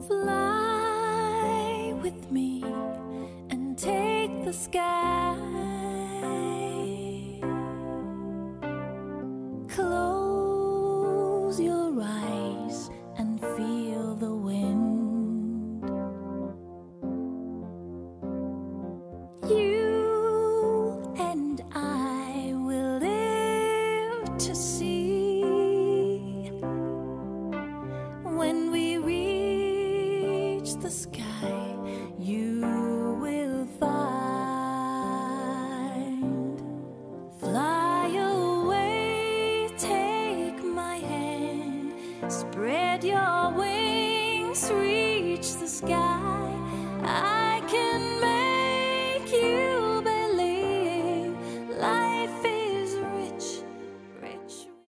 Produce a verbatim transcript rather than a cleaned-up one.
Fly with me and take the sky. Close your eyes and feel the wind. You and I will live to see when we reach the sky. You will find. Fly away, take my hand, spread your wings, reach the sky. I